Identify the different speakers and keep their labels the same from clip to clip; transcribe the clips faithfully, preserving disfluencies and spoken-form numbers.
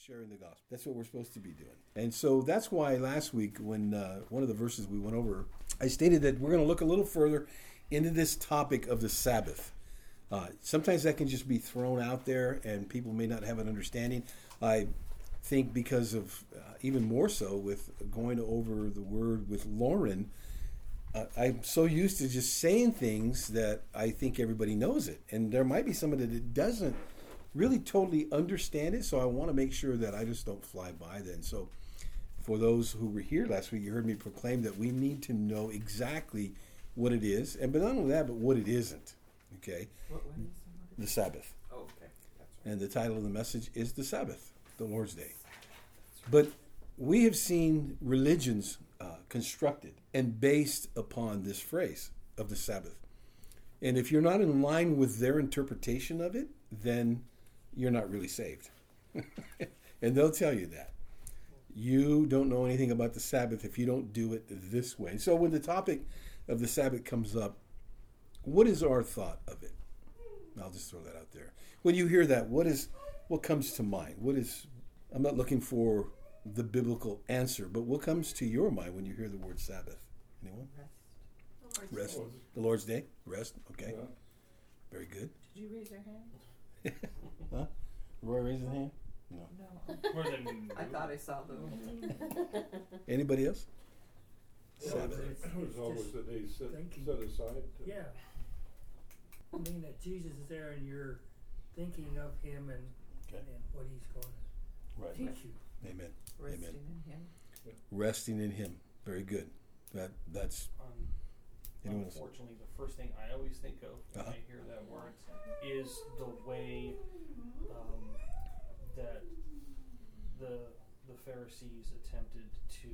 Speaker 1: sharing the gospel. That's what we're supposed to be doing. And so that's why last week, when uh, one of the verses we went over, I stated that we're going to look a little further into this topic of the Sabbath. Uh, sometimes that can just be thrown out there and people may not have an understanding. I think because of, uh, even more so with going over the word with Lauren, uh, I'm so used to just saying things that I think everybody knows it. And there might be somebody that doesn't really totally understand it, so I want to make sure that I just don't fly by then. So for those who were here last week, you heard me proclaim that we need to know exactly what it is, and but not only that, but what it isn't. Okay?
Speaker 2: What, what is the,
Speaker 1: the Sabbath.
Speaker 2: Oh, okay. That's right.
Speaker 1: And the title of the message is the Sabbath, the Lord's Day. But we have seen religions uh, constructed and based upon this phrase of the Sabbath. And if you're not in line with their interpretation of it, then you're not really saved. And they'll tell you that. You don't know anything about the Sabbath if you don't do it this way. So when the topic of the Sabbath comes up, what is our thought of it? I'll just throw that out there. When you hear that, what is what comes to mind? What is I'm not looking for the biblical answer, but what comes to your mind when you hear the word Sabbath? Anyone?
Speaker 3: Rest.
Speaker 1: Rest. The Lord's Day? Rest? Okay.
Speaker 4: Yeah.
Speaker 1: Very good.
Speaker 3: Did you raise your hand?
Speaker 1: Huh? Roy raised his hand? No.
Speaker 3: No.
Speaker 2: I thought I saw them.
Speaker 1: Anybody else?
Speaker 4: Yeah,
Speaker 1: Sabbath.
Speaker 4: it was always a day set,
Speaker 5: Thinking.
Speaker 4: set aside to
Speaker 5: Yeah. I mean that Jesus is there and you're thinking of him and,
Speaker 1: Okay.
Speaker 5: and what he's going to
Speaker 1: Right.
Speaker 5: teach you.
Speaker 1: Amen.
Speaker 2: Resting
Speaker 1: Amen.
Speaker 2: in him.
Speaker 1: Resting in Him. Very good. That that's
Speaker 6: Um,
Speaker 1: anyone else?
Speaker 6: unfortunately, the first thing I always think of when
Speaker 1: Uh-huh.
Speaker 6: I hear that word is the way um, that the the Pharisees attempted to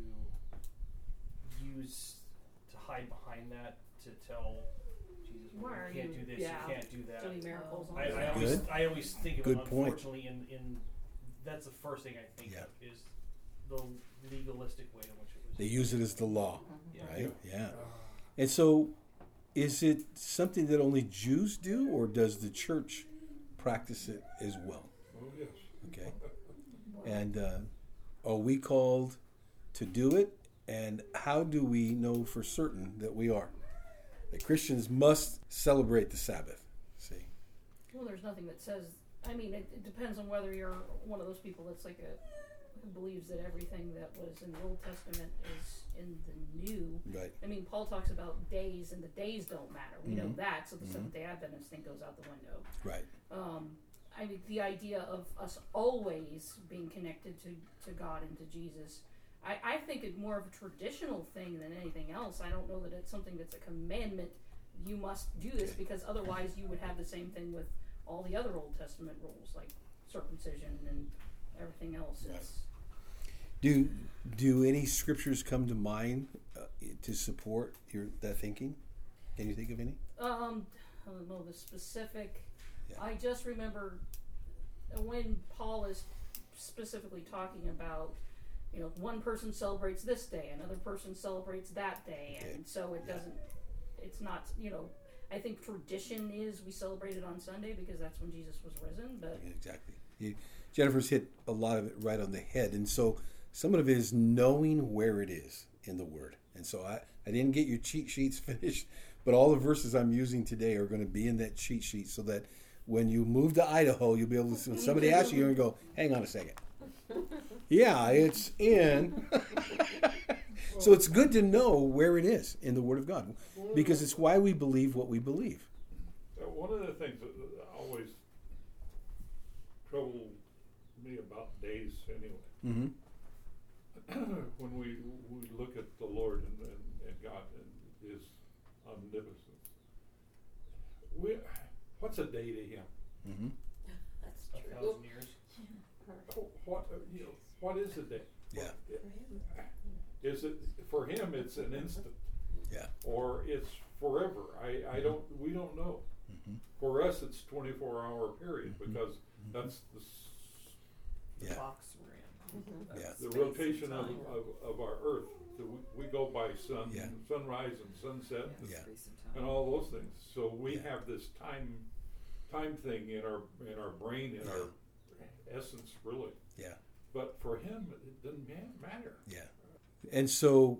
Speaker 6: use to hide behind that to tell Jesus, well,
Speaker 3: Why are
Speaker 6: you can't
Speaker 3: you-
Speaker 6: do this,
Speaker 3: yeah.
Speaker 6: you can't do that.
Speaker 3: Doing miracles on
Speaker 6: I,
Speaker 3: the
Speaker 6: I
Speaker 3: Sabbath.
Speaker 6: always
Speaker 1: Good.
Speaker 6: I always think of
Speaker 1: Good
Speaker 6: it
Speaker 1: point.
Speaker 6: unfortunately in, in that's the first thing I think
Speaker 1: Yeah.
Speaker 6: of is the legalistic way in which it was
Speaker 1: They use it as the law,
Speaker 6: yeah.
Speaker 1: right? Yeah.
Speaker 5: Uh,
Speaker 1: And so, is it something that only Jews do, or does the church practice it as well?
Speaker 4: Oh, yes.
Speaker 1: Okay. And uh, are we called to do it? And how do we know for certain that we are? That Christians must celebrate the Sabbath. See?
Speaker 3: Well, there's nothing that says. I mean, it, it depends on whether you're one of those people that's like a who believes that everything that was in the Old Testament is in the New.
Speaker 1: Right.
Speaker 3: I mean, Paul talks about days, and the days don't matter. We know
Speaker 1: Mhm.
Speaker 3: that, so the
Speaker 1: Mhm.
Speaker 3: Seventh Day Adventist thing goes out the window.
Speaker 1: Right.
Speaker 3: Um, I mean, the idea of us always being connected to, to God and to Jesus, I, I think it's more of a traditional thing than anything else. I don't know that it's something that's a commandment. You must do this,
Speaker 1: Okay.
Speaker 3: because otherwise you would have the same thing with all the other Old Testament rules, like circumcision and everything else.
Speaker 1: Right.
Speaker 3: It's,
Speaker 1: Do do any scriptures come to mind uh, to support your that thinking? Can you think of any?
Speaker 3: Um, I don't know the specific.
Speaker 1: Yeah.
Speaker 3: I just remember when Paul is specifically talking about, you know, one person celebrates this day, another person celebrates that day, and
Speaker 1: Okay.
Speaker 3: so it
Speaker 1: Yeah.
Speaker 3: doesn't. It's not, you know. I think tradition is we celebrate it on Sunday because that's when Jesus was risen. But
Speaker 1: Exactly. You, Jennifer's hit a lot of it right on the head, and so some of it is knowing where it is in the Word. And so I, I didn't get your cheat sheets finished, but all the verses I'm using today are going to be in that cheat sheet so that when you move to Idaho, you'll be able to, when somebody asks you, you're going to go, hang on a second. Yeah, it's in. So it's good to know where it is in the Word of God, because it's why we believe what we believe.
Speaker 4: Uh, one of the things that that always troubled me about days anyway,
Speaker 1: Mm-hmm.
Speaker 4: when we we look at the Lord and, and, and God and His omnipotence, we, what's a day to Him?
Speaker 1: Mm-hmm.
Speaker 3: that's
Speaker 6: A thousand years.
Speaker 4: What uh, you know, what is a day?
Speaker 1: Yeah.
Speaker 4: Is it for Him? It's an instant,
Speaker 1: Yeah.
Speaker 4: or it's forever. I, I don't. We don't know.
Speaker 1: Mm-hmm.
Speaker 4: For us, it's twenty-four hour period
Speaker 1: Mhm.
Speaker 4: because
Speaker 1: Mhm.
Speaker 4: that's the s-
Speaker 2: The
Speaker 1: Yeah.
Speaker 2: box we're in.
Speaker 3: Mm-hmm.
Speaker 1: Yeah.
Speaker 4: the
Speaker 2: Space
Speaker 4: rotation
Speaker 2: and
Speaker 4: of,
Speaker 2: time.
Speaker 4: of, of our Earth. So we, we go by sun,
Speaker 1: Yeah.
Speaker 4: sunrise and sunset,
Speaker 1: Yeah.
Speaker 2: Space and time.
Speaker 4: and all those things. So we
Speaker 1: Yeah.
Speaker 4: have this time, time thing in our in our brain, in
Speaker 1: Yeah.
Speaker 4: our essence, really.
Speaker 1: Yeah.
Speaker 4: doesn't ma- matter.
Speaker 1: Yeah. And so,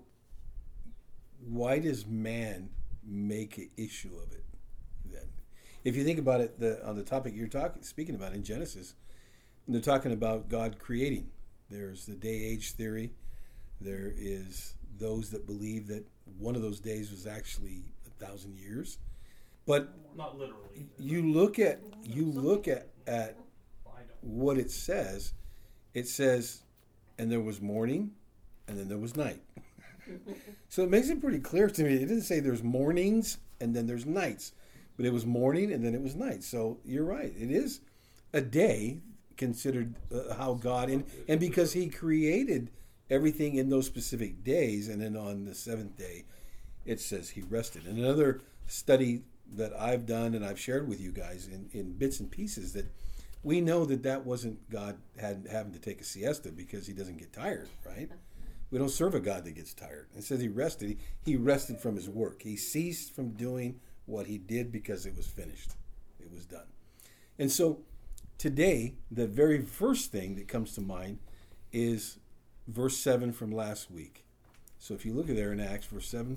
Speaker 1: why does man make an issue of it then? If you think about it, the, on the topic you're talking, speaking about in Genesis, they're talking about God creating. There's the day-age theory. There is those that believe that one of those days was actually a thousand years. But
Speaker 6: Not literally.
Speaker 1: you look at you look at, at
Speaker 6: I don't.
Speaker 1: what it says. It says, and there was morning, and then there was night. So it makes it pretty clear to me. It didn't say there's mornings and then there's nights, but it was morning and then it was night. So you're right. It is a day considered uh, how God, and, and because he created everything in those specific days, and then on the seventh day, it says he rested. And another study that I've done and I've shared with you guys in, in bits and pieces, that we know that that wasn't God had, having to take a siesta because he doesn't get tired, right? We don't serve a God that gets tired. It says he rested. He, he rested from his work. He ceased from doing what he did because it was finished. It was done. And so today, the very first thing that comes to mind is verse seven from last week. So if you look at there in Acts, verse seven.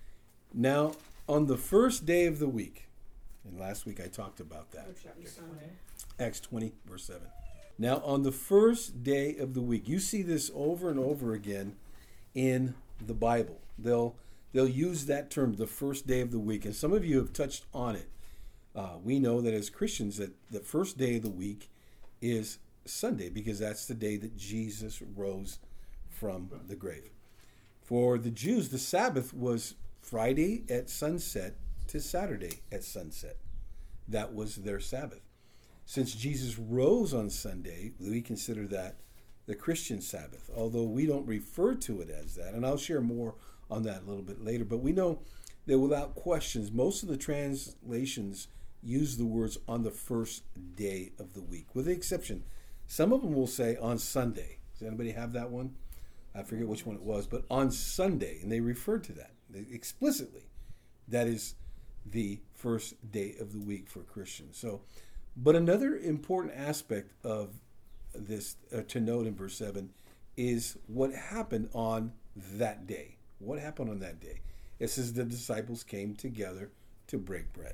Speaker 1: Now, on the first day of the week, and last week I talked about that.
Speaker 3: Which would be Sunday.
Speaker 1: Acts twenty, verse seven. Now, on the first day of the week, you see this over and over again in the Bible. They'll they'll use that term, the first day of the week, and some of you have touched on it. Uh, we know that as Christians, that the first day of the week is Sunday, because that's the day that Jesus rose from the grave. For the Jews, the Sabbath was Friday at sunset to Saturday at sunset. That was their Sabbath. Since Jesus rose on Sunday, we consider that the Christian Sabbath, although we don't refer to it as that. And I'll share more on that a little bit later. But we know that without questions, most of the translations use the words on the first day of the week, with the exception. Some of them will say on Sunday. Does anybody have that one? I forget which one it was, but on Sunday. And they referred to that explicitly. That is the first day of the week for Christians. So, but another important aspect of this uh, to note in verse seven is what happened on that day. What happened on that day? It says the disciples came together to break bread.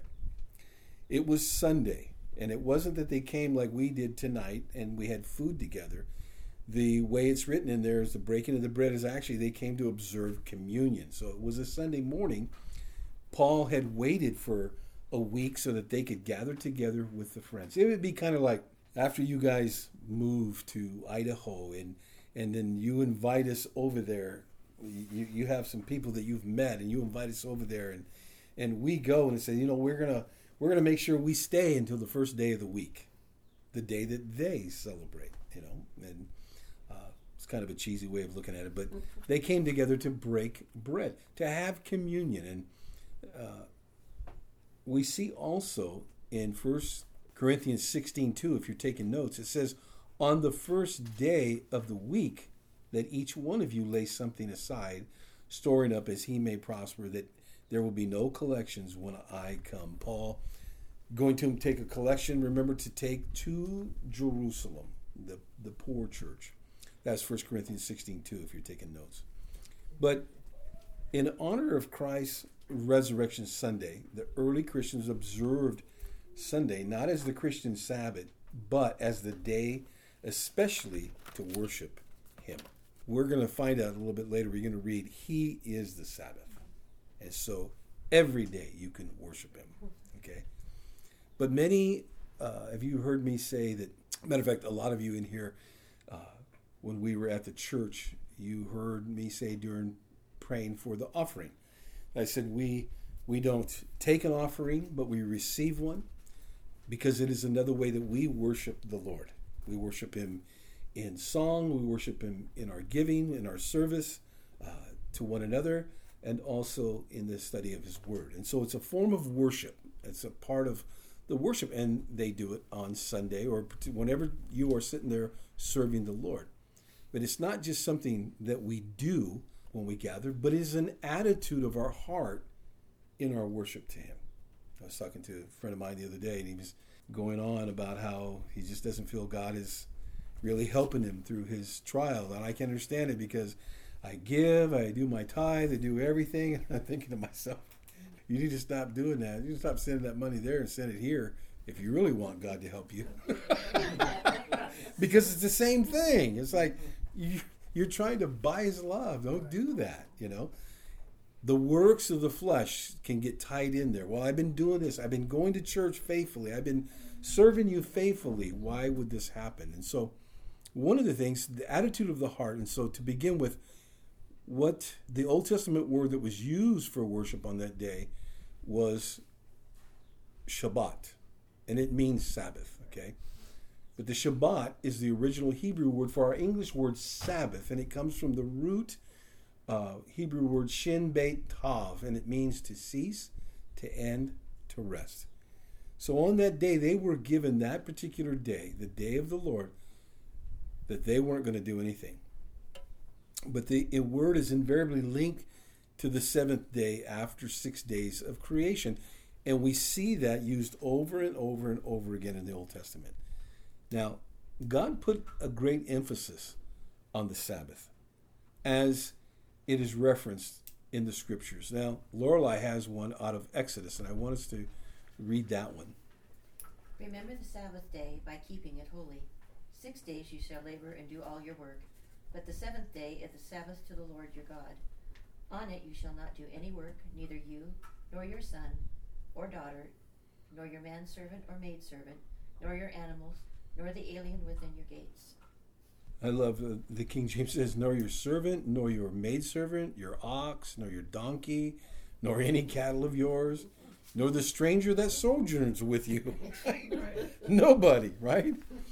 Speaker 1: It was Sunday, and it wasn't that they came like we did tonight and we had food together. The way it's written in there is the breaking of the bread is actually they came to observe communion. So it was a Sunday morning. Paul had waited for a week so that they could gather together with the friends. It would be kind of like after you guys move to Idaho and and then you invite us over there. You you have some people that you've met and you invite us over there, and and we go and say, you know, we're gonna we're gonna make sure we stay until the first day of the week, the day that they celebrate, you know. And uh, it's kind of a cheesy way of looking at it, but they came together to break bread, to have communion. And uh, we see also in First Corinthians sixteen two, if you're taking notes, it says, on the first day of the week, that each one of you lay something aside, storing up as he may prosper, that there will be no collections when I come. Paul, going to take a collection, remember to take to Jerusalem, the, the poor church. That's First Corinthians sixteen two, if you're taking notes. But in honor of Christ's Resurrection Sunday, the early Christians observed Sunday not as the Christian Sabbath, but as the day especially to worship him. We're going to find out a little bit later. We're going to read, he is the Sabbath. And so every day you can worship him. Okay? But many, uh, have you heard me say that, matter of fact, a lot of you in here, uh, when we were at the church, you heard me say during praying for the offering, I said we we don't take an offering, but we receive one, because it is another way that we worship the Lord. We worship him in song, we worship him in our giving, in our service uh, to one another, and also in the study of his word. And so it's a form of worship. It's a part of the worship, and they do it on Sunday or whenever you are sitting there serving the Lord. But it's not just something that we do when we gather, but it is an attitude of our heart in our worship to him. I was talking to a friend of mine the other day, and he was going on about how he just doesn't feel God is really helping him through his trial. And I can understand it because I give, I do my tithe, I do everything. And I'm thinking to myself, you need to stop doing that. You need to stop sending that money there and send it here if you really want God to help you. Because it's the same thing. It's like you, you're trying to buy his love. Don't do that, you know. The works of the flesh can get tied in there. Well, I've been doing this. I've been going to church faithfully. I've been serving you faithfully. Why would this happen? And so one of the things, the attitude of the heart, and so to begin with, what the Old Testament word that was used for worship on that day was Shabbat, and it means Sabbath, okay? But the Shabbat is the original Hebrew word for our English word Sabbath, and it comes from the root uh, Hebrew word Shin Beit Tav, and it means to cease, to end, to rest. So on that day, they were given that particular day, the day of the Lord, that they weren't going to do anything. But the word is invariably linked to the seventh day after six days of creation. And we see that used over and over and over again in the Old Testament. Now, God put a great emphasis on the Sabbath as it is referenced in the Scriptures. Now, Lorelei has one out of Exodus, and I want us to read that one.
Speaker 7: Remember the Sabbath day by keeping it holy. Six days you shall labor and do all your work. But the seventh day is the Sabbath to the Lord your God. On it you shall not do any work, neither you, nor your son, or daughter, nor your manservant or maidservant, nor your animals, nor the alien within your gates.
Speaker 1: I love uh, the King James says, nor your servant, nor your maidservant, your ox, nor your donkey, nor any cattle of yours, nor the stranger that sojourns with you. Nobody, right?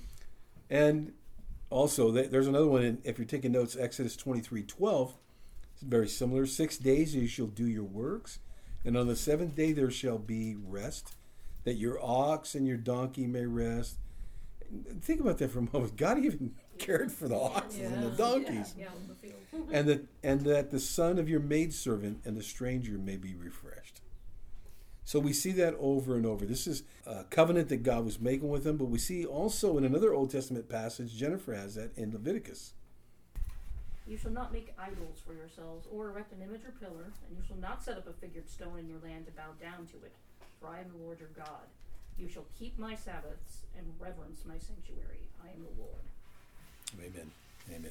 Speaker 1: And also, there's another one, in, if you're taking notes, Exodus twenty-three twelve. It's very similar. Six days you shall do your works, and on the seventh day there shall be rest, that your ox and your donkey may rest. Think about that for a moment. God even cared for the oxen
Speaker 3: Yeah.
Speaker 1: and the donkeys.
Speaker 3: Yeah, in the field.
Speaker 1: And that, and that the son of your maidservant and the stranger may be refreshed. So we see that over and over. This is a covenant that God was making with them, but we see also in another Old Testament passage, Jennifer has that in Leviticus.
Speaker 3: You shall not make idols for yourselves, or erect an image or pillar, and you shall not set up a figured stone in your land to bow down to it, for I am the Lord your God. You shall keep my Sabbaths and reverence my sanctuary. I am the Lord.
Speaker 1: Amen. Amen.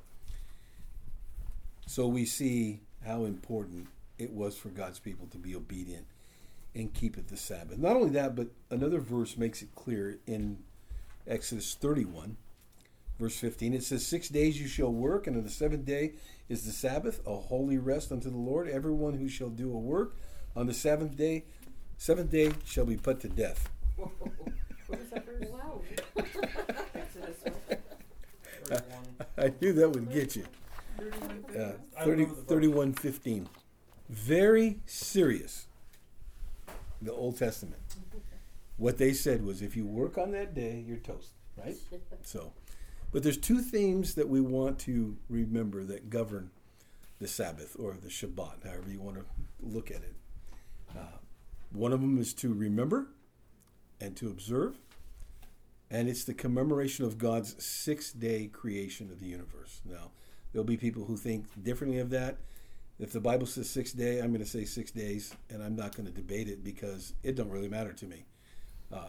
Speaker 1: So we see how important it was for God's people to be obedient and keep it the Sabbath. Not only that, but another verse makes it clear in Exodus thirty-one, verse fifteen. It says, Six days you shall work, and on the seventh day is the Sabbath, a holy rest unto the Lord. Everyone who shall do a work on the seventh day, seventh day shall be put to death.
Speaker 2: What was that verse?
Speaker 3: Wow.
Speaker 2: Exodus what?
Speaker 6: thirty-one.
Speaker 1: I knew that would get you.
Speaker 2: thirty-one
Speaker 1: Uh,
Speaker 6: I
Speaker 1: thirty,
Speaker 6: remember the verse.
Speaker 1: thirty-one fifteen. Very serious. The Old Testament. What they said was, if you work on that day, you're toast, right? So, but there's two themes that we want to remember that govern the Sabbath or the Shabbat, however you want to look at it. Uh, one of them is to remember and to observe, and it's the commemoration of God's six-day creation of the universe. Now, there'll be people who think differently of that. If the Bible says six day, I'm going to say six days, and I'm not going to debate it because it don't really matter to me. Uh,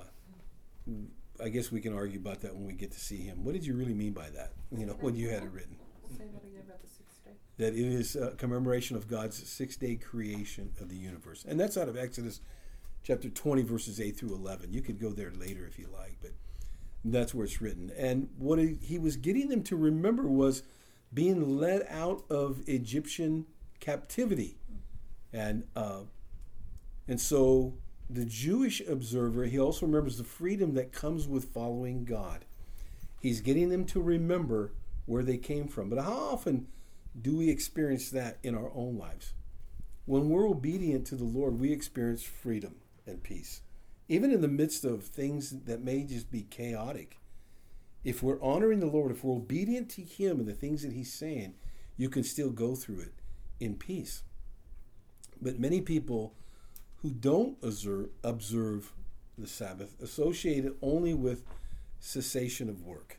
Speaker 1: I guess we can argue about that when we get to see him. What did you really mean by that? You know, when you had it written.
Speaker 2: Say that again about the sixth day.
Speaker 1: That it is a commemoration of God's six-day creation of the universe. And that's out of Exodus chapter twenty, verses eight through eleven. You could go there later if you like, but that's where it's written. And what he was getting them to remember was being led out of Egyptian captivity. And uh, and so the Jewish observer, he also remembers the freedom that comes with following God. He's getting them to remember where they came from. But how often do we experience that in our own lives? When we're obedient to the Lord, we experience freedom and peace. Even in the midst of things that may just be chaotic. If we're honoring the Lord, if we're obedient to Him and the things that He's saying, you can still go through it in peace. But many people who don't observe, observe the Sabbath associate it only with cessation of work.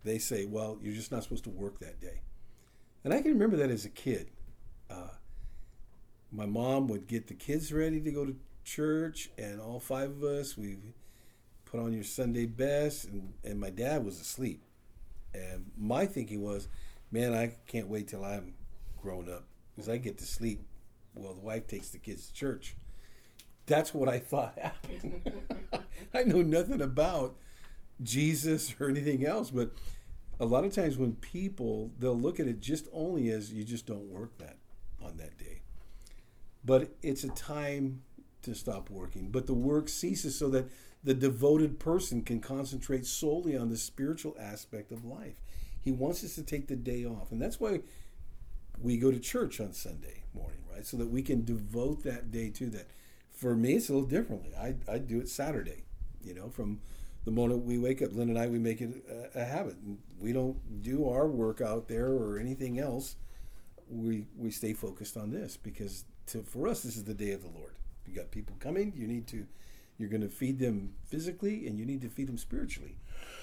Speaker 1: they say, well, you're just not supposed to work that day. And I can remember that as a kid. Uh, my mom would get the kids ready to go to church, and all five of us, we put on your Sunday best, and, and my dad was asleep. And my thinking was, man, I can't wait till I'm grown up, because I get to sleep while the wife takes the kids to church. That's what I thought happened. I know nothing about Jesus or anything else, but a lot of times when people, they'll look at it just only as you just don't work that on that day. But it's a time to stop working. But the work ceases so that the devoted person can concentrate solely on the spiritual aspect of life. He wants us to take the day off. And that's why we go to church on Sunday morning, right? So that we can devote that day to that. For me, it's a little differently. I, I do it Saturday, you know, from the moment we wake up. Lynn and I, we make it a, a habit. We don't do our work out there or anything else. We we stay focused on this because to, for us, this is the day of the Lord. You got people coming. You need to, you're going to feed them physically, and you need to feed them spiritually.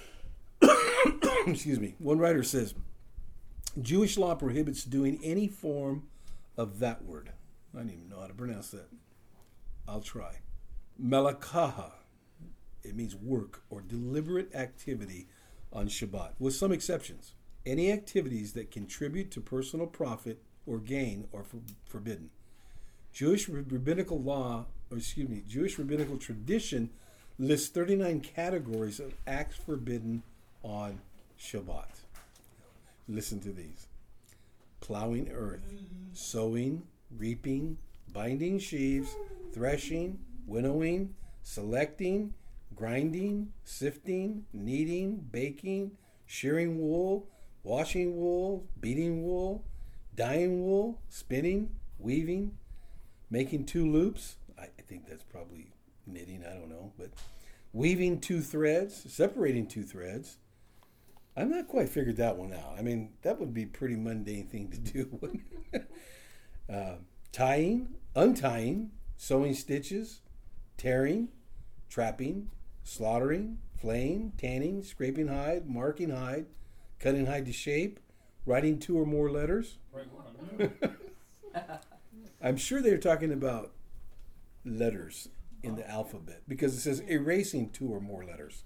Speaker 1: Excuse me. One writer says, Jewish law prohibits doing any form of that word. I don't even know how to pronounce that. I'll try. Malakaha. It means work or deliberate activity on Shabbat, with some exceptions. Any activities that contribute to personal profit or gain are for, forbidden. Jewish rabbinical law, or excuse me, Jewish rabbinical tradition lists thirty-nine categories of acts forbidden on Shabbat. Listen to these. Plowing earth, sowing, reaping, binding sheaves, threshing, winnowing, selecting, grinding, sifting, kneading, baking, shearing wool, washing wool, beating wool, dyeing wool, spinning, weaving, making two loops. I think that's probably knitting, I don't know, but weaving two threads, separating two threads. I've not quite figured that one out. I mean, that would be a pretty mundane thing to do, wouldn't it? uh, tying, untying, sewing stitches, tearing, trapping, slaughtering, flaying, tanning, scraping hide, marking hide, cutting hide to shape, writing two or more letters.
Speaker 6: Right one.
Speaker 1: I'm sure they're talking about letters in the alphabet because it says erasing two or more letters.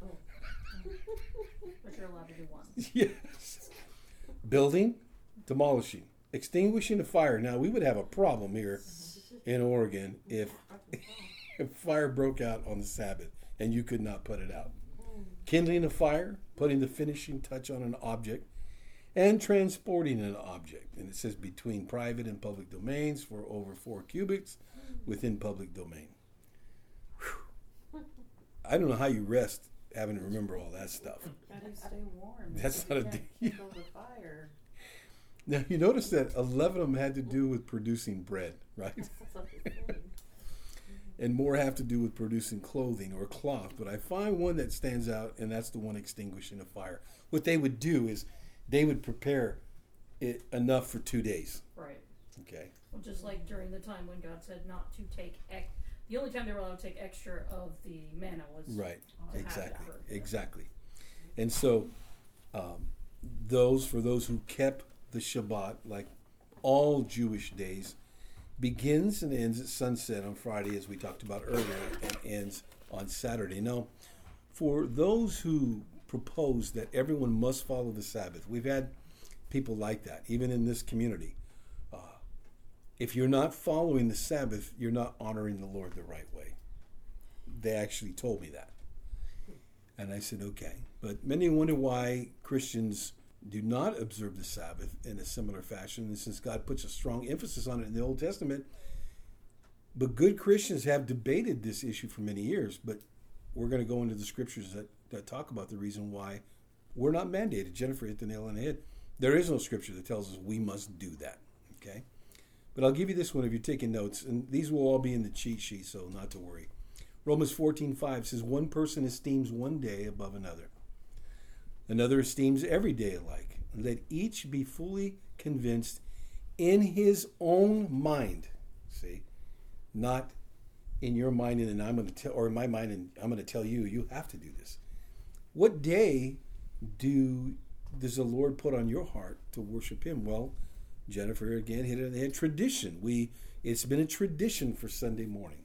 Speaker 3: But you're allowed to do one.
Speaker 1: Yes. Building, demolishing, extinguishing a fire. Now, we would have a problem here in Oregon if, if fire broke out on the Sabbath and you could not put it out. Kindling a fire, putting the finishing touch on an object, and transporting an object. And it says between private and public domains for over four cubits within public domain. Whew. I don't know how you rest having to remember all that stuff.
Speaker 2: How do you stay warm?
Speaker 1: That's
Speaker 2: You
Speaker 1: not a
Speaker 2: can't
Speaker 1: d-
Speaker 2: build a fire.
Speaker 1: Now, you notice that eleven of them had to do with producing bread, right?
Speaker 2: That's what I'm saying.
Speaker 1: And more have to do with producing clothing or cloth. But I find one that stands out, and that's the one extinguishing a fire. What they would do is they would prepare it enough for two days.
Speaker 3: Right.
Speaker 1: Okay.
Speaker 3: Well, just like during the time when God said not to take ex- the only time they were allowed to take extra of the manna was
Speaker 1: Right.
Speaker 3: to have
Speaker 1: Exactly.
Speaker 3: that.
Speaker 1: Exactly. And so, um, those for those who kept the Shabbat, like all Jewish days, begins and ends at sunset on Friday, as we talked about earlier, and ends on Saturday. Now, for those who propose that everyone must follow the Sabbath, we've had people like that, even in this community. Uh, if you're not following the Sabbath, you're not honoring the Lord the right way. They actually told me that. And I said, okay. But many wonder why Christians do not observe the Sabbath in a similar fashion. And since God puts a strong emphasis on it in the Old Testament, but good Christians have debated this issue for many years. But we're going to go into the scriptures that, that talk about the reason why we're not mandated. Jennifer hit the nail on the head. There is no scripture that tells us we must do that. Okay? But I'll give you this one if you're taking notes. And these will all be in the cheat sheet, so not to worry. Romans fourteen five says, one person esteems one day above another. Another esteems every day alike. Let each be fully convinced in his own mind. See? Not in your mind and I'm going to tell, or in my mind and I'm going to tell you, you have to do this. What day do does the Lord put on your heart to worship him? Well, Jennifer again hit it on the head. Tradition. We it's been a tradition for Sunday morning.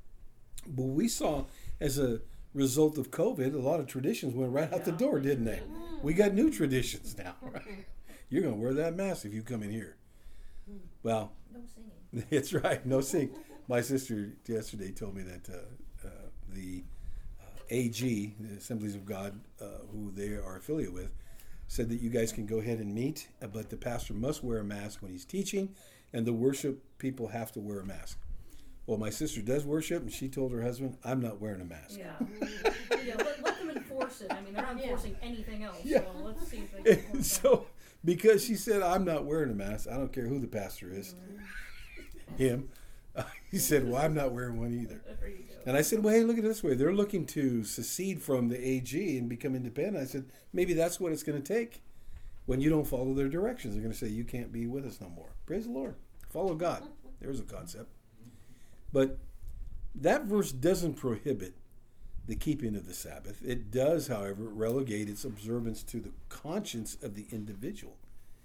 Speaker 1: But we saw as a result of COVID, a lot of traditions went right out the door, didn't they? We got new traditions now, right? You're going to wear that mask if you come in here. Well,
Speaker 3: No singing.
Speaker 1: it's right. No sing. My sister yesterday told me that uh, uh, the uh, A G, the Assemblies of God, uh, who they are affiliated with, said that you guys can go ahead and meet, uh, but the pastor must wear a mask when he's teaching, and the worship people have to wear a mask. Well, my sister does worship, and she told her husband, I'm not wearing a mask.
Speaker 3: Yeah. yeah let, let them enforce it. I mean, they're not
Speaker 7: Yeah.
Speaker 3: enforcing anything else.
Speaker 1: Yeah.
Speaker 3: So let's see if they can
Speaker 1: And
Speaker 3: enforce
Speaker 1: so, because she said, I'm not wearing a mask, I don't care who the pastor is, him, uh, he said, well, I'm not wearing one either.
Speaker 3: that. There you go.
Speaker 1: And I said, well, hey, look at it this way. They're looking to secede from the A G and become independent. I said, maybe that's what it's going to take when you don't follow their directions. They're going to say, you can't be with us no more. Praise the Lord. Follow God. There's a concept. But that verse doesn't prohibit the keeping of the Sabbath. It does, however, relegate its observance to the conscience of the individual.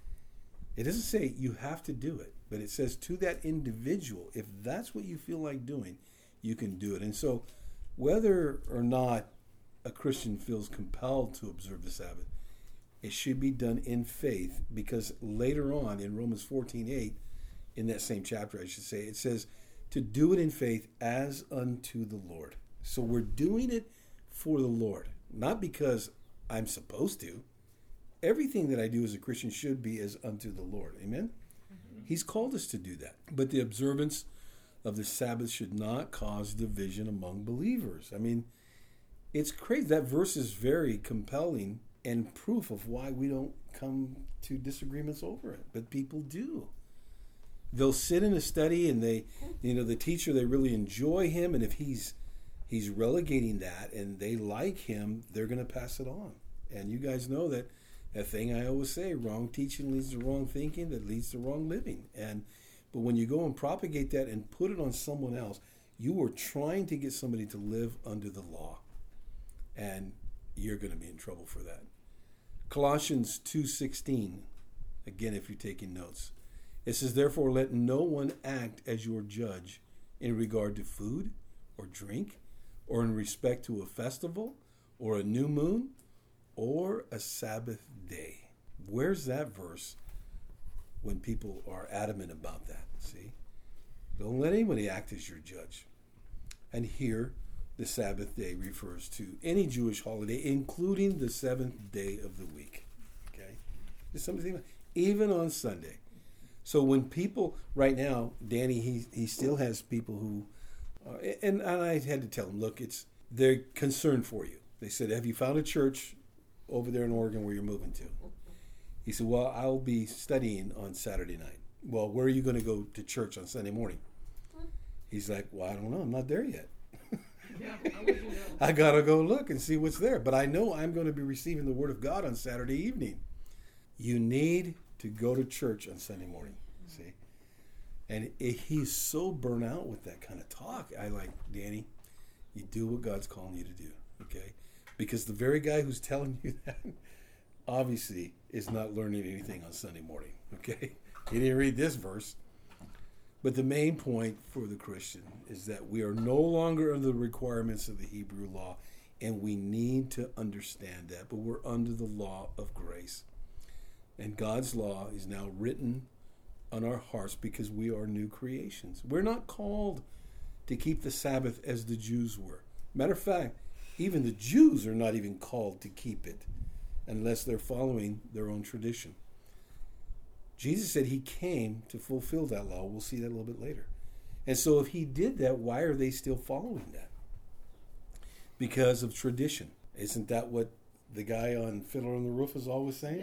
Speaker 1: It doesn't say you have to do it, but it says to that individual, if that's what you feel like doing, you can do it. And so whether or not a Christian feels compelled to observe the Sabbath, it should be done in faith, because later on in Romans fourteen eight, in that same chapter, I should say, it says to do it in faith as unto the Lord. So we're doing it for the Lord, not because I'm supposed to. Everything that I do as a Christian should be as unto the Lord. Amen? Mm-hmm. He's called us to do that. But the observance of the Sabbath should not cause division among believers. I mean, it's crazy. That verse is very compelling and proof of why we don't come to disagreements over it. But people do. They'll sit in a study and they, you know, the teacher, they really enjoy him. And if he's he's relegating that and they like him, they're going to pass it on. And you guys know that that thing I always say, wrong teaching leads to wrong thinking, that leads to wrong living. And but when you go and propagate that and put it on someone else, you are trying to get somebody to live under the law. And you're going to be in trouble for that. Colossians two sixteen, again, if you're taking notes, it says, therefore let no one act as your judge in regard to food or drink, or in respect to a festival or a new moon or a Sabbath day. Where's that verse when people are adamant about that? See? Don't let anybody act as your judge. And here, the Sabbath day refers to any Jewish holiday, including the seventh day of the week. Okay? Does somebody think about it? Even on Sunday. So when people, right now, Danny, he he still has people who, uh, and, and I had to tell him, look, it's they're concerned for you. They said, have you found a church over there in Oregon where you're moving to? He said, well, I'll be studying on Saturday night. Well, where are you going to go to church on Sunday morning? He's like, well, I don't know. I'm not there yet.
Speaker 3: Yeah, how would you know?
Speaker 1: I got to go look and see what's there. But I know I'm going to be receiving the Word of God on Saturday evening. You need to go to church on Sunday morning, see? And it, he's so burnt out with that kind of talk. I like, Danny, you do what God's calling you to do, okay? Because the very guy who's telling you that obviously is not learning anything on Sunday morning, okay? He didn't read this verse. But the main point for the Christian is that we are no longer under the requirements of the Hebrew law, and we need to understand that. But we're under the law of grace. And God's law is now written on our hearts because we are new creations. We're not called to keep the Sabbath as the Jews were. Matter of fact, even the Jews are not even called to keep it unless they're following their own tradition. Jesus said he came to fulfill that law. We'll see that a little bit later. And so if he did that, why are they still following that? Because of tradition. Isn't that what the guy on Fiddler on the Roof is always saying?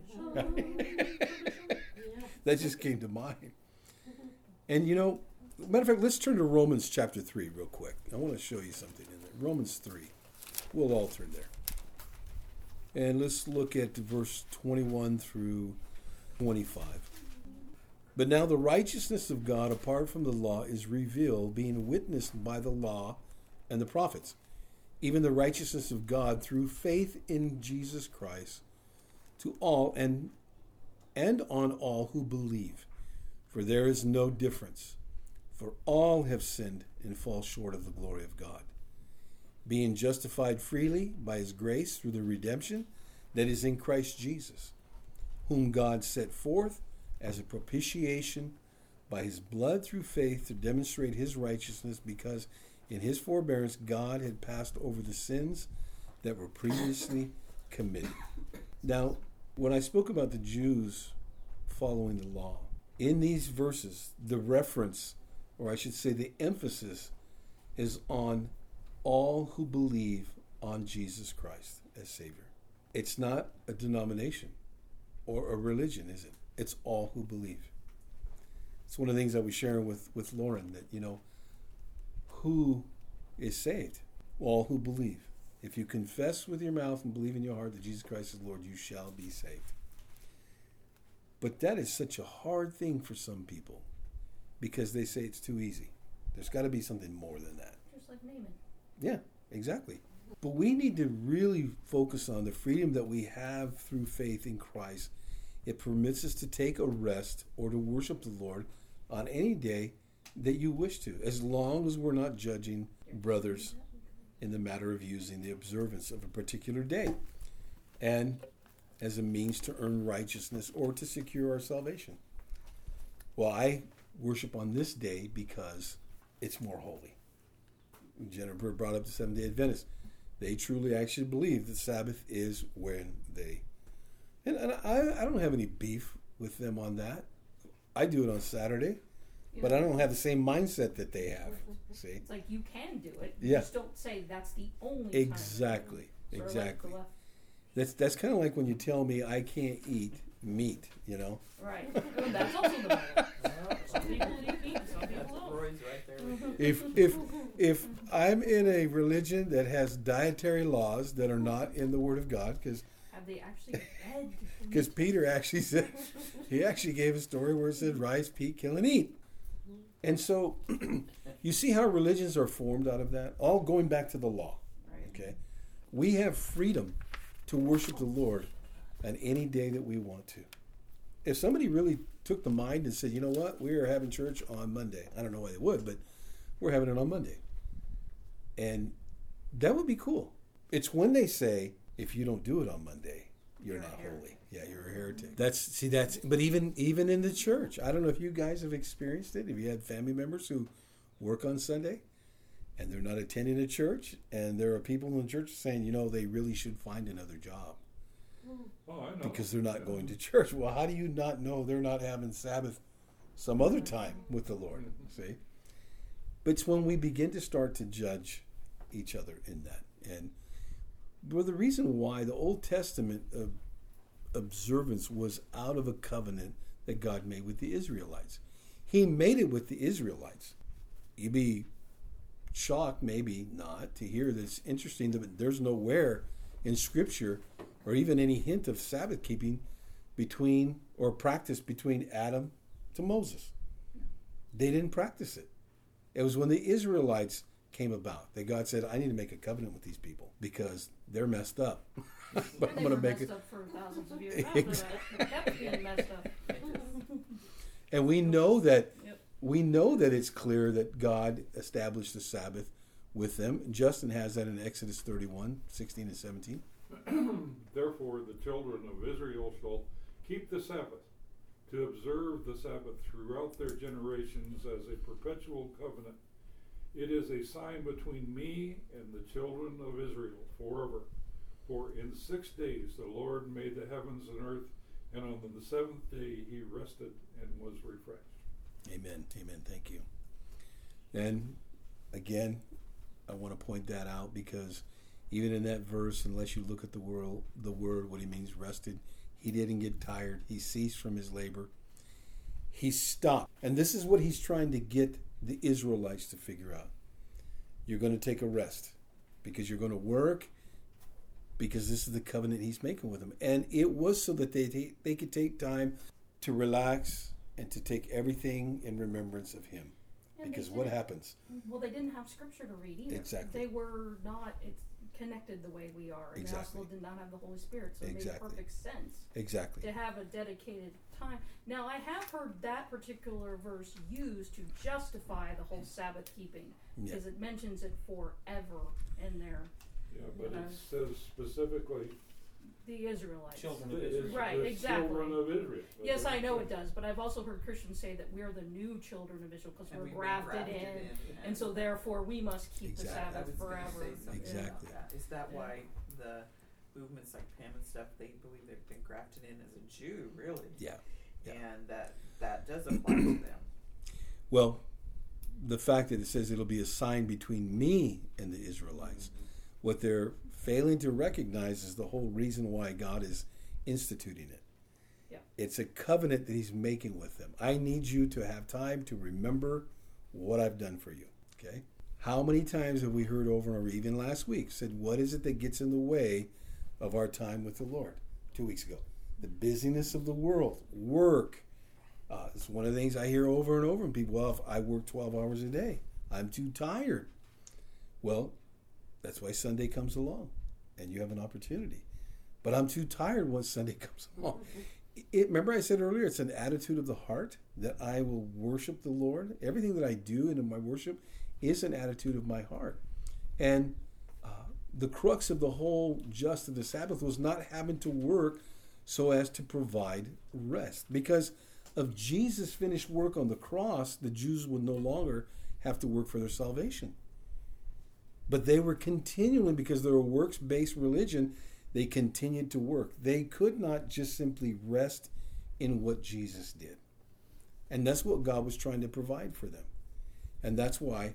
Speaker 1: That just came to mind. And you know, matter of fact, let's turn to Romans chapter three real quick. I want to show you something in there. Romans three. We'll all turn there. And let's look at verse twenty-one through twenty-five. But now the righteousness of God apart from the law is revealed, being witnessed by the law and the prophets, even the righteousness of God through faith in Jesus Christ to all and and on all who believe. For there is no difference. For all have sinned and fall short of the glory of God, being justified freely by his grace through the redemption that is in Christ Jesus, whom God set forth as a propitiation by his blood through faith to demonstrate his righteousness, because in his forbearance God had passed over the sins that were previously committed. Now, when I spoke about the Jews following the law, in these verses, the reference, or I should say the emphasis, is on all who believe on Jesus Christ as Savior. It's not a denomination or a religion, is it? It's all who believe. It's one of the things I was sharing with, with Lauren, that, you know, who is saved? All who believe. If you confess with your mouth and believe in your heart that Jesus Christ is Lord, you shall be saved. But that is such a hard thing for some people, because they say it's too easy. There's got to be something more than that.
Speaker 3: Just like Naaman.
Speaker 1: Yeah, exactly. But we need to really focus on the freedom that we have through faith in Christ. It permits us to take a rest or to worship the Lord on any day that you wish to, as long as we're not judging brothers in the matter of using the observance of a particular day and as a means to earn righteousness or to secure our salvation. Well, I worship on this day because it's more holy. Jennifer brought up the Seventh-day Adventists. They truly actually believe that Sabbath is when they... And, and I, I don't have any beef with them on that. I do it on Saturday,
Speaker 3: You
Speaker 1: but
Speaker 3: know,
Speaker 1: I don't have the same mindset that they have. See?
Speaker 3: It's like you can do it.
Speaker 1: Yeah.
Speaker 3: You just don't say that's the only
Speaker 1: Exactly.
Speaker 3: time. Sort of
Speaker 1: Exactly.
Speaker 3: Like the left.
Speaker 1: That's that's kind of like when you tell me I can't eat meat, you know?
Speaker 3: Right. Well, that's also the Bible. Some people eat meat, some people don't.
Speaker 6: Roy's right there with you.
Speaker 1: If if if I'm in a religion that has dietary laws that are not in the Word of God, because
Speaker 3: Have they actually read?
Speaker 1: because Peter actually said, he actually gave a story where it said, rise, Pete, kill, and eat. And so you see how religions are formed out of that? All going back to the law.
Speaker 3: Right.
Speaker 1: Okay? We have freedom to worship the Lord on any day that we want to. If somebody really took the mind and said, you know what, we are having church on Monday. I don't know why they would, but we're having it on Monday. And that would be cool. It's when they say, if you don't do it on Monday, you're,
Speaker 3: You're a
Speaker 1: not
Speaker 3: heretic.
Speaker 1: holy. Yeah, you're a heretic. That's see that's but even even in the church, I don't know if you guys have experienced it. If you had family members who work on Sunday and they're not attending a church, and there are people in the church saying, you know, they really should find another job
Speaker 4: Oh, I know.
Speaker 1: because they're not going to church. Well, how do you not know they're not having Sabbath some other time with the Lord? See? But it's when we begin to start to judge each other in that. And well, the reason why the Old Testament uh, observance was out of a covenant that God made with the Israelites. He made it with the Israelites. You'd be shocked, maybe not, to hear that it's interesting that there's nowhere in Scripture or even any hint of Sabbath keeping between or practice between Adam to Moses. They didn't practice it. It was when the Israelites came about that God said, I need to make a covenant with these people because they're messed up. But
Speaker 3: And
Speaker 1: I'm
Speaker 3: they
Speaker 1: going to
Speaker 3: were
Speaker 1: make
Speaker 3: messed
Speaker 1: it.
Speaker 3: up for thousands of years after that. They kept being messed up.
Speaker 1: And we know that
Speaker 3: Yep.
Speaker 1: we know that it's clear that God established the Sabbath with them. Justin has that in Exodus thirty-one, sixteen and seventeen.
Speaker 4: Therefore, the children of Israel shall keep the Sabbath, to observe the Sabbath throughout their generations as a perpetual covenant. It is a sign between me and the children of Israel forever. For in six days the Lord made the heavens and earth, and on the seventh day he rested and was refreshed.
Speaker 1: Amen. Amen. Thank you. And again, I want to point that out because even in that verse, unless you look at the word, the word, what he means, rested, he didn't get tired. He ceased from his labor. He stopped. And this is what he's trying to get the Israelites to figure out. You're going to take a rest because you're going to work, because this is the covenant he's making with them. And it was so that they they could take time to relax and to take everything in remembrance of him.
Speaker 3: And they
Speaker 1: Because what
Speaker 3: didn't-
Speaker 1: happens?
Speaker 3: Well, they didn't have scripture to read either.
Speaker 1: Exactly.
Speaker 3: They were not it's connected the way we are. And
Speaker 1: Exactly.
Speaker 3: they also did not have the Holy Spirit, so it
Speaker 1: Exactly.
Speaker 3: made perfect sense
Speaker 1: Exactly.
Speaker 3: to have a dedicated time. Now, I have heard that particular verse used to justify the whole Sabbath keeping,
Speaker 1: Yeah.
Speaker 3: because it mentions it forever in there,
Speaker 4: Yeah, but
Speaker 3: Uh,
Speaker 4: it says specifically
Speaker 3: the Israelites.
Speaker 6: Children
Speaker 4: the,
Speaker 6: of
Speaker 4: is-
Speaker 6: Israel.
Speaker 3: Right,
Speaker 4: the
Speaker 3: exactly.
Speaker 4: children of Israel.
Speaker 3: Yes, I know it does, but I've also heard Christians say that we're the new children of Israel because
Speaker 8: And
Speaker 3: we're
Speaker 8: we've been
Speaker 3: grafted,
Speaker 8: grafted
Speaker 3: in,
Speaker 8: in,
Speaker 3: and so therefore we must keep
Speaker 1: Exactly.
Speaker 3: the
Speaker 8: I
Speaker 3: Sabbath
Speaker 8: was gonna
Speaker 3: forever.
Speaker 8: say something
Speaker 1: Exactly.
Speaker 8: about that. Is that
Speaker 3: Yeah.
Speaker 8: why the movements like P A M and stuff, they believe they've been grafted in as a Jew, really?
Speaker 1: Yeah. Yeah.
Speaker 8: And that that does apply to them.
Speaker 1: Well, the fact that it says it'll be a sign between me and the Israelites, what they're failing to recognize is the whole reason why God is instituting it.
Speaker 3: Yeah.
Speaker 1: It's a covenant that he's making with them. I need you to have time to remember what I've done for you. Okay? How many times have we heard over and over, even last week, said, what is it that gets in the way of our time with the Lord? Two weeks ago. The busyness of the world, work. Uh, it's one of the things I hear over and over from people. Well, if I work twelve hours a day, I'm too tired. Well, that's why Sunday comes along and you have an opportunity. But I'm too tired once Sunday comes along. It, remember I said earlier, it's an attitude of the heart that I will worship the Lord. Everything that I do in my worship is an attitude of my heart. And uh, the crux of the whole just of the Sabbath was not having to work so as to provide rest. Because of Jesus' finished work on the cross, the Jews would no longer have to work for their salvation. But they were continuing, because they're a works-based religion, they continued to work. They could not just simply rest in what Jesus did. And that's what God was trying to provide for them. And that's why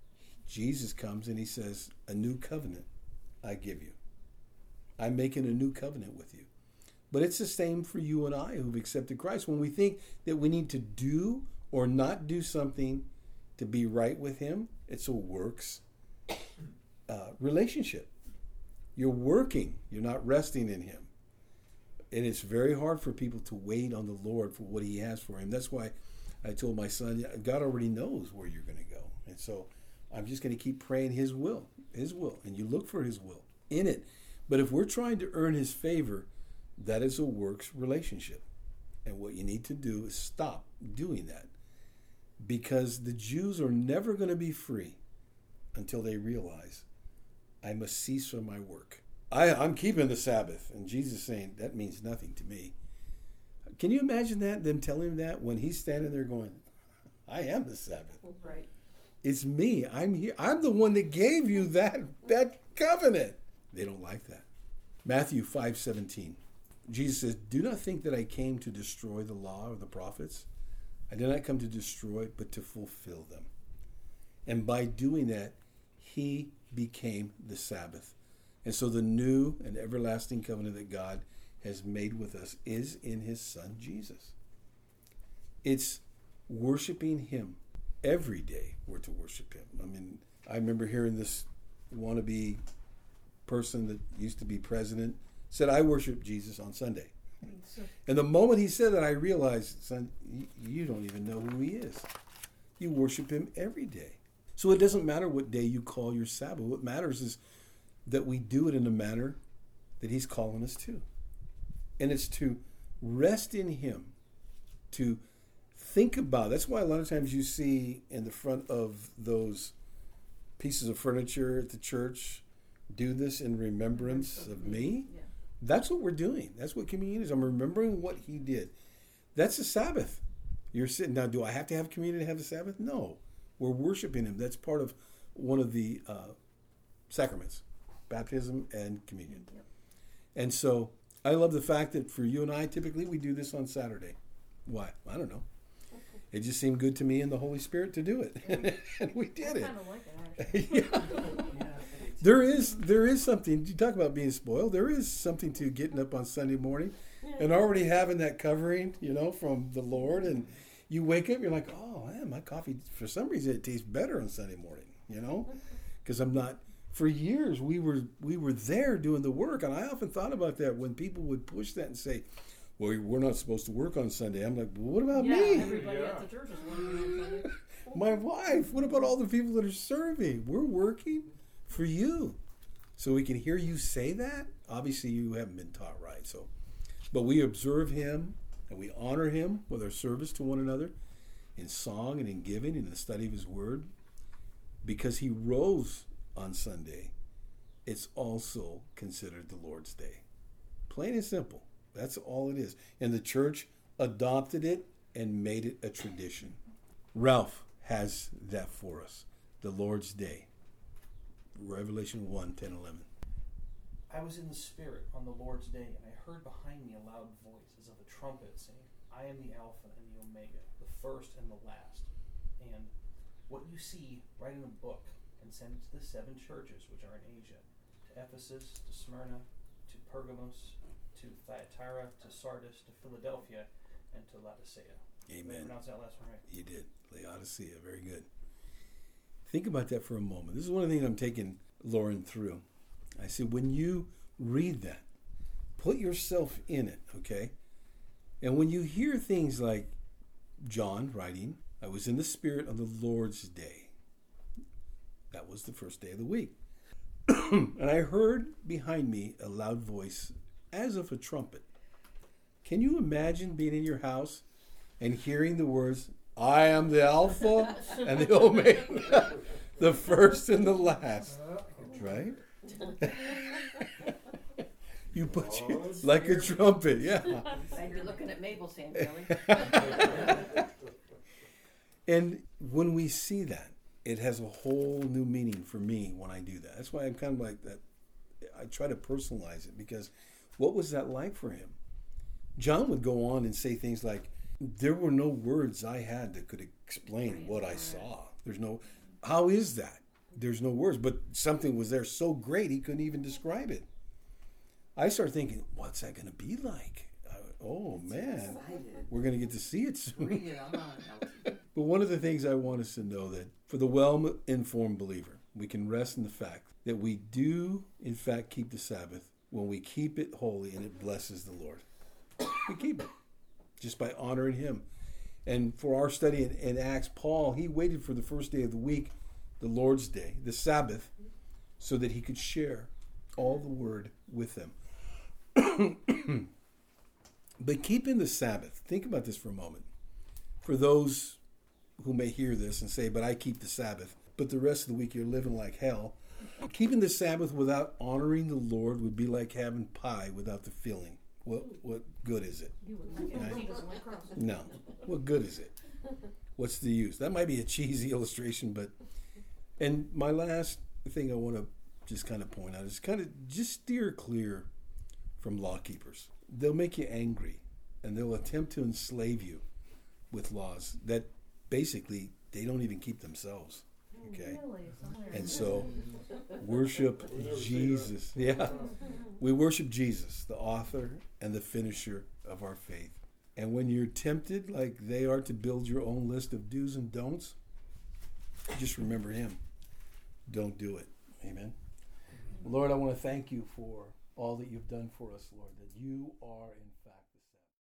Speaker 1: Jesus comes and he says, a new covenant I give you. I'm making a new covenant with you. But it's the same for you and I who've accepted Christ. When we think that we need to do or not do something to be right with him, it's a works uh, relationship. You're working. You're not resting in him. And it's very hard for people to wait on the Lord for what he has for him. That's why I told my son, God already knows where you're going to go. And so I'm just going to keep praying his will, his will. And you look for his will in it. But if we're trying to earn his favor, that is a works relationship. And what you need to do is stop doing that. Because the Jews are never going to be free until they realize, I must cease from my work. I, I'm keeping the Sabbath. And Jesus saying, that means nothing to me. Can you imagine that, them telling him that when he's standing there going, I am the Sabbath.
Speaker 3: Right.
Speaker 1: It's me. I'm here. I'm the one that gave you that, that covenant. They don't like that. Matthew five seventeen. Jesus says, do not think that I came to destroy the law or the prophets. I did not come to destroy, but to fulfill them. And by doing that, he became the Sabbath. And so the new and everlasting covenant that God has made with us is in his son, Jesus. It's worshiping him. Every day we're to worship him. I mean, I remember hearing this wannabe person that used to be president said, I worship Jesus on Sunday. And the moment he said that, I realized, son, you don't even know who he is. You worship him every day. So it doesn't matter what day you call your Sabbath. What matters is that we do it in a manner that he's calling us to. And it's to rest in him, to think about. That's why a lot of times you see in the front of those pieces of furniture at the church, do this in remembrance of me.
Speaker 3: Yeah.
Speaker 1: That's what we're doing. That's what communion is. I'm remembering what he did. That's the Sabbath. You're sitting down. Do I have to have communion to have the Sabbath? No. We're worshiping him. That's part of one of the uh, sacraments, baptism and communion.
Speaker 3: Yep.
Speaker 1: And so I love the fact that for you and I, typically we do this on Saturday. Why? I don't know. It just seemed good to me and the Holy Spirit to do it. And we did
Speaker 3: I
Speaker 1: it.
Speaker 3: kind of like it, actually.
Speaker 1: Yeah.
Speaker 5: Yeah.
Speaker 1: There is there is something, you talk about being spoiled, there is something to getting up on Sunday morning and already having that covering, you know, from the Lord. And you wake up, you're like, oh, man, my coffee, for some reason, it tastes better on Sunday morning, you know, because I'm not, for years, we were we were there doing the work. And I often thought about that when people would push that and say, well, we're not supposed to work on Sunday. I'm like, well, what about
Speaker 3: Yeah,
Speaker 1: me?
Speaker 3: everybody
Speaker 4: Yeah.
Speaker 3: at the church is working on Sunday.
Speaker 1: My wife, what about all the people that are serving? We're working for you. So we can hear you say that. Obviously, you haven't been taught right. So, but we observe him and we honor him with our service to one another in song and in giving and in the study of his word. Because he rose on Sunday, it's also considered the Lord's Day. Plain and simple. That's all it is. And the church adopted it and made it a tradition. Ralph has that for us. The Lord's Day. Revelation one, ten, eleven.
Speaker 6: I was in the Spirit on the Lord's day, and I heard behind me a loud voice as of a trumpet saying, I am the Alpha and the Omega, the first and the last. And what you see, write in a book and send it to the seven churches which are in Asia, to Ephesus, to Smyrna, to Pergamos, to Thyatira, to Sardis, to Philadelphia, and to Laodicea. Did I
Speaker 1: Amen.
Speaker 6: pronounce that last one right?
Speaker 1: You did. Laodicea. Very good. Think about that for a moment. This is one of the things I'm taking Lauren through. I said, when you read that, put yourself in it, okay? And when you hear things like John writing, I was in the Spirit on the Lord's day. That was the first day of the week. And I heard behind me a loud voice as of a trumpet. Can you imagine being in your house and hearing the words, I am the Alpha and the Omega, the first and the last, right? You put you like a trumpet, yeah.
Speaker 7: I'd be looking at Mabel's hand, Billy.
Speaker 1: And when we see that, it has a whole new meaning for me when I do that. That's why I'm kind of like that. I try to personalize it, because what was that like for him? John would go on and say things like, there were no words I had that could explain what I saw. There's no, how is that? There's no words, but something was there so great he couldn't even describe it. I started thinking, what's that going to be like? Uh, oh, man, we're going to get to see it soon.
Speaker 8: Bring it on.
Speaker 1: But one of the things I want us to know, that for the well-informed believer, we can rest in the fact that we do, in fact, keep the Sabbath when we keep it holy and it blesses the Lord. We keep it just by honoring him. And for our study in, in Acts, Paul, he waited for the first day of the week, the Lord's Day, the Sabbath, so that he could share all the word with them. But keeping the Sabbath, think about this for a moment. For those who may hear this and say, but I keep the Sabbath, but the rest of the week you're living like hell. Keeping the Sabbath without honoring the Lord would be like having pie without the filling. What what good is it? Right? No. What good is it? What's the use? That might be a cheesy illustration, but... And my last thing I want to just kind of point out is kind of just steer clear from law keepers. They'll make you angry, and they'll attempt to enslave you with laws that basically they don't even keep themselves. Okay? And so, worship Jesus. Yeah. We worship Jesus, the author and the finisher of our faith. And when you're tempted, like they are, to build your own list of do's and don'ts, just remember him. Don't do it. Amen. Lord, I want to thank you for all that you've done for us, Lord, that you are in